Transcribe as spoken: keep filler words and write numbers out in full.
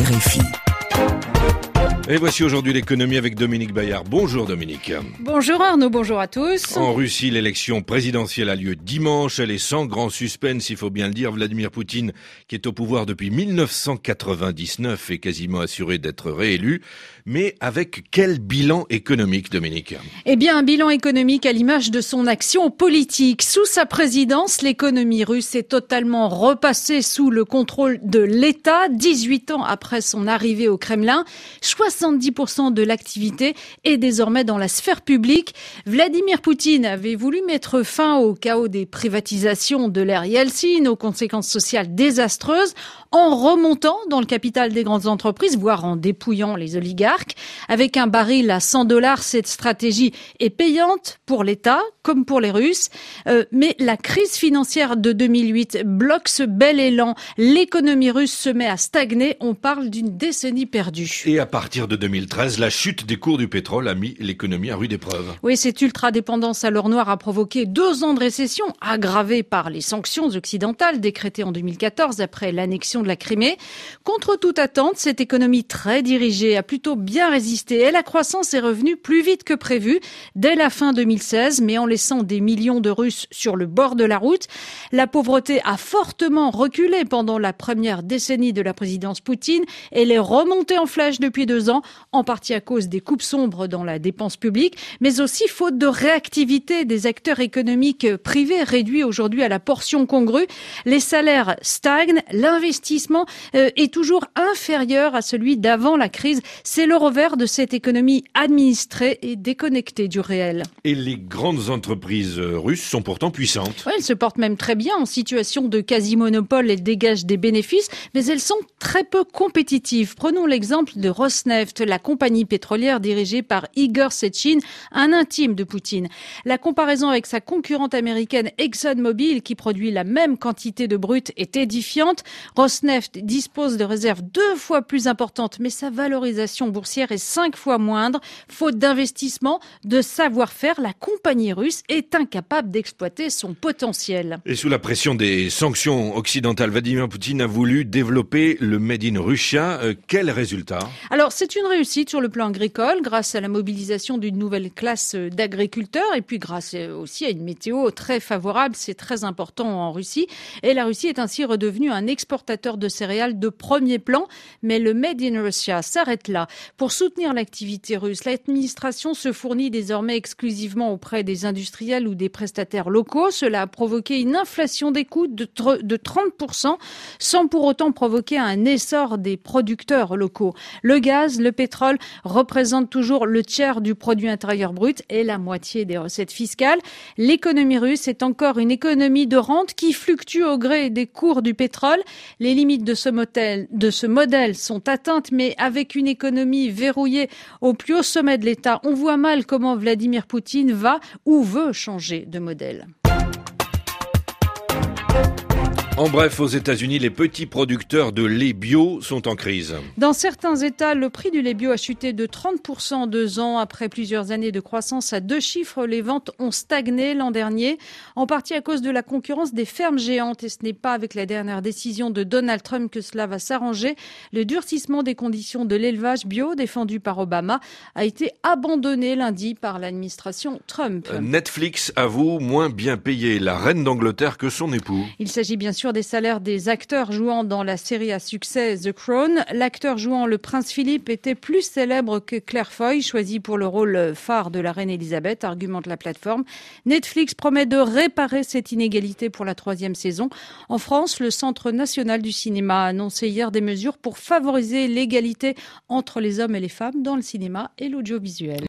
R F I. Et voici aujourd'hui l'économie avec Dominique Bayard. Bonjour Dominique. Bonjour Arnaud, bonjour à tous. En Russie, l'élection présidentielle a lieu dimanche. Elle est sans grand suspense, il faut bien le dire. Vladimir Poutine, qui est au pouvoir depuis mille neuf cent quatre-vingt-dix-neuf, est quasiment assuré d'être réélu. Mais avec quel bilan économique, Dominique ? Eh bien, un bilan économique à l'image de son action politique. Sous sa présidence, l'économie russe est totalement repassée sous le contrôle de l'État. dix-huit ans après son arrivée au Kremlin, soixante-dix pour cent de l'activité est désormais dans la sphère publique. Vladimir Poutine avait voulu mettre fin au chaos des privatisations de l'ère Yeltsin, aux conséquences sociales désastreuses, en remontant dans le capital des grandes entreprises, voire en dépouillant les oligarques. Avec un baril à cent dollars, cette stratégie est payante pour l'État comme pour les Russes. Euh, mais la crise financière de deux mille huit bloque ce bel élan. L'économie russe se met à stagner. On parle d'une décennie perdue. Et à partir de deux mille treize, la chute des cours du pétrole a mis l'économie à rude épreuve. Oui, cette ultra-dépendance à l'or noir a provoqué deux ans de récession, aggravée par les sanctions occidentales décrétées en deux mille quatorze après l'annexion de la Crimée. Contre toute attente, cette économie très dirigée a plutôt bien résisté et la croissance est revenue plus vite que prévu dès la fin deux mille seize, mais en laissant des millions de Russes sur le bord de la route. La pauvreté a fortement reculé pendant la première décennie de la présidence Poutine. Elle est remontée en flèche depuis deux ans, en partie à cause des coupes sombres dans la dépense publique, mais aussi faute de réactivité des acteurs économiques privés réduits aujourd'hui à la portion congrue. Les salaires stagnent, l'investissement euh, est toujours inférieur à celui d'avant la crise. C'est le revers de cette économie administrée et déconnectée du réel. Et les grandes entreprises russes sont pourtant puissantes. Ouais, elles se portent même très bien en situation de quasi-monopole. Elles dégagent des bénéfices, mais elles sont très peu compétitives. Prenons l'exemple de Rosneft, la compagnie pétrolière dirigée par Igor Sechin, un intime de Poutine. La comparaison avec sa concurrente américaine ExxonMobil, qui produit la même quantité de brut, est édifiante. Rosneft dispose de réserves deux fois plus importantes, mais sa valorisation boursière est cinq fois moindre. Faute d'investissement, de savoir-faire, la compagnie russe est incapable d'exploiter son potentiel. Et sous la pression des sanctions occidentales, Vladimir Poutine a voulu développer le Made in Russia. Euh, quel résultat ? Alors, c'est une réussite sur le plan agricole, grâce à la mobilisation d'une nouvelle classe d'agriculteurs et puis grâce aussi à une météo très favorable. C'est très important en Russie. Et la Russie est ainsi redevenue un exportateur de céréales de premier plan. Mais le Made in Russia s'arrête là. Pour soutenir l'activité russe, l'administration se fournit désormais exclusivement auprès des industriels ou des prestataires locaux. Cela a provoqué une inflation des coûts de, de trente pour cent, sans pour autant provoquer un essor des producteurs locaux. Le gaz, le pétrole représentent toujours le tiers du produit intérieur brut et la moitié des recettes fiscales. L'économie russe est encore une économie de rente qui fluctue au gré des cours du pétrole. Les limites de ce modèle, de ce modèle sont atteintes, mais avec une économie verrouillée au plus haut sommet de l'État, on voit mal comment Vladimir Poutine va ou veut changer de modèle. En bref, aux États-Unis, les petits producteurs de lait bio sont en crise. Dans certains États, le prix du lait bio a chuté de trente pour cent en deux ans. Après plusieurs années de croissance à deux chiffres, les ventes ont stagné l'an dernier, en partie à cause de la concurrence des fermes géantes. Et ce n'est pas avec la dernière décision de Donald Trump que cela va s'arranger. Le durcissement des conditions de l'élevage bio défendu par Obama a été abandonné lundi par l'administration Trump. Netflix avoue moins bien payer la reine d'Angleterre que son époux. Il s'agit bien sûr des salaires des acteurs jouant dans la série à succès The Crown. L'acteur jouant le prince Philippe était plus célèbre que Claire Foy, choisi pour le rôle phare de la reine Elisabeth, argumente la plateforme. Netflix promet de réparer cette inégalité pour la troisième saison. En France, le Centre national du cinéma a annoncé hier des mesures pour favoriser l'égalité entre les hommes et les femmes dans le cinéma et l'audiovisuel.